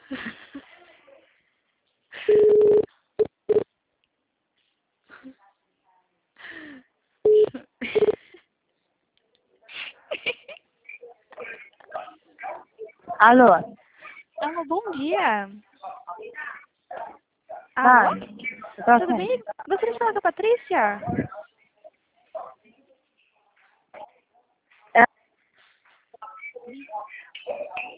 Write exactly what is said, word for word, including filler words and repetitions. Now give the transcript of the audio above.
Alô? Alô, bom dia. Ah, Alô? tô Tudo sim. bem? Gostaria de falar com a Patrícia? É,